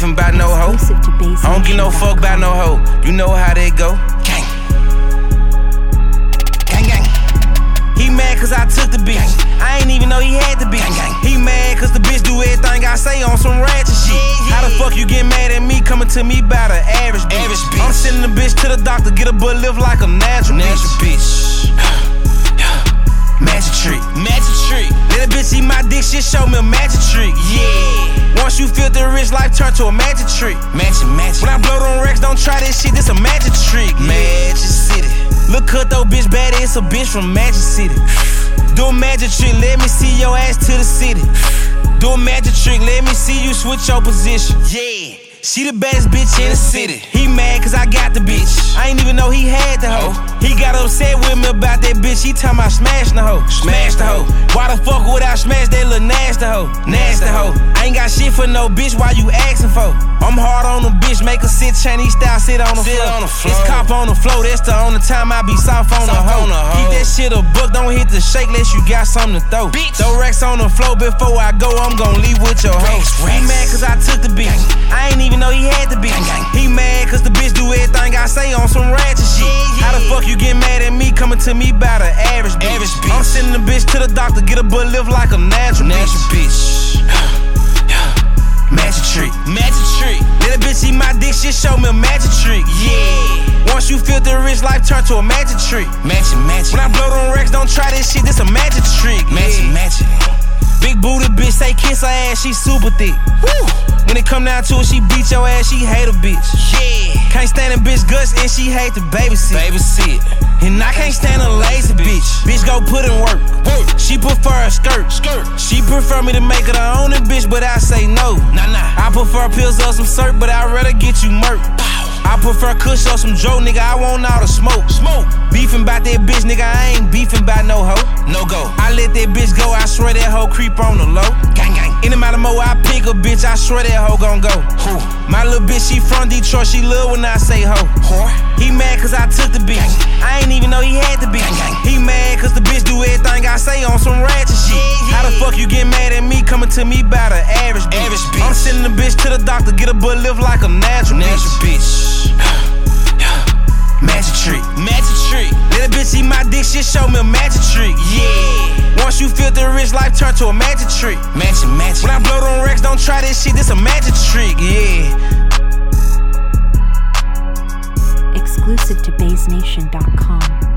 beefing by no hoe. I don't give no fuck by no hoe. You know how they go. Gang. Gang, gang. He mad cause I took the bitch. I ain't even know he had the bitch. He mad cause the bitch do everything I say on some ratchet shit. How the fuck you get mad at me coming to me by the average bitch? I'm sending the bitch to the doctor, get a butt lift like a natural bitch. Magic trick, magic trick. Let a bitch eat my dick, shit show me a magic trick. Yeah. Once you feel the rich life turn to a magic trick. Magic. When I blow them racks, don't try this shit, this a magic trick. Magic City. Look cut though, bitch bad, it's a bitch from Magic City. Do a magic trick, let me see your ass to the city. Do a magic trick, let me see you switch your position. Yeah. She the baddest bitch in the city. He mad cause I got the bitch. I ain't even know he had the hoe. He got upset with me about that bitch. He talking about smashing the hoe. Smash the hoe. Why the fuck would I smash that little nasty hoe? Nasty hoe. I ain't got shit for no bitch, why you asking for? I'm hard on the bitch, make her sit Chinese style, sit on the floor. It's cop on the floor, that's the only time I be soft on the hoe. Keep that shit a buck, don't hit the shake unless you got something to throw. Throw racks on the floor before I go, I'm gon' leave with your hoe. He mad cause I took the bitch. I ain't even know he had the bitch. He mad cause the bitch do everything I say on some ratchet shit. How the fuck you get mad at me coming to me by the average bitch? I'm sending the bitch to the doctor, get a butt lift like a natural bitch. Magic trick, magic trick. Let a bitch eat my dick, shit show me a magic trick. Yeah. Once you feel the rich life turn to a magic trick. Magic. When I blow them racks, don't try this shit, this a magic trick. Magic. Big booty bitch, say kiss her ass, she super thick. Woo. When it come down to it, she beat your ass, she hate a bitch. Yeah. Can't stand a bitch guts and she hate to babysit. And I can't stand a lazy bitch. Bitch go put in work. She prefer a skirt. She prefer me to make her the only bitch, but I say no. Nah. I prefer pills or some syrup, but I'd rather get you murked. I prefer kush or some Joe, nigga, I want all the smoke. Beefing bout that bitch, nigga, I ain't beefing bout no hoe. No go. I let that bitch go, I swear that hoe creep on the low. Gang. Any amount of more I pick a bitch, I swear that hoe gon' go. Who? My little bitch, she from Detroit, she love when I say hoe. He mad cause I took the bitch. I ain't even know he had the bitch. He mad cause the bitch do everything I say on some ratchet shit. How the fuck you get mad at me coming to me by the average bitch? I'm sending the bitch to the doctor, get a butt lift like a natural bitch. Magic trick. Let a bitch eat my dick, shit show me a magic trick. Yeah. Once you feel the rich life turn to a magic trick. Magic. When I blow them racks, don't try this shit, this a magic trick. Yeah. Exclusive to BaseNation.com.